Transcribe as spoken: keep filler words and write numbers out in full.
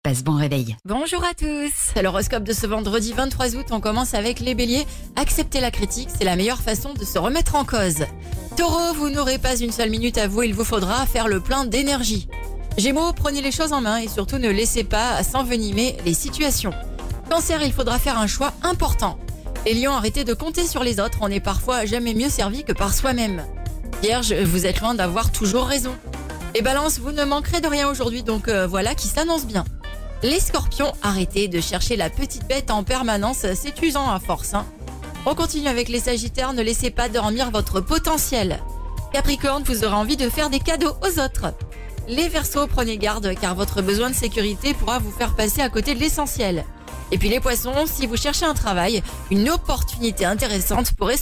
passe bon réveil. Bonjour à tous. L'horoscope de ce vendredi vingt-trois août, on commence avec les béliers. Accepter la critique, c'est la meilleure façon de se remettre en cause. Taureau, vous n'aurez pas une seule minute à vous, il vous faudra faire le plein d'énergie. Gémeaux, prenez les choses en main et surtout ne laissez pas s'envenimer les situations. Cancer, il faudra faire un choix important. Les lions, arrêtez de compter sur les autres, on est parfois jamais mieux servi que par soi-même. Vierge, vous êtes loin d'avoir toujours raison. Les balances, vous ne manquerez de rien aujourd'hui, donc euh, voilà qui s'annonce bien. Les scorpions, arrêtez de chercher la petite bête en permanence, c'est usant à force. Hein. On continue avec les sagittaires, ne laissez pas dormir votre potentiel. Capricorne, vous aurez envie de faire des cadeaux aux autres. Les verseaux, prenez garde car votre besoin de sécurité pourra vous faire passer à côté de l'essentiel. Et puis les poissons, si vous cherchez un travail, une opportunité intéressante pourrait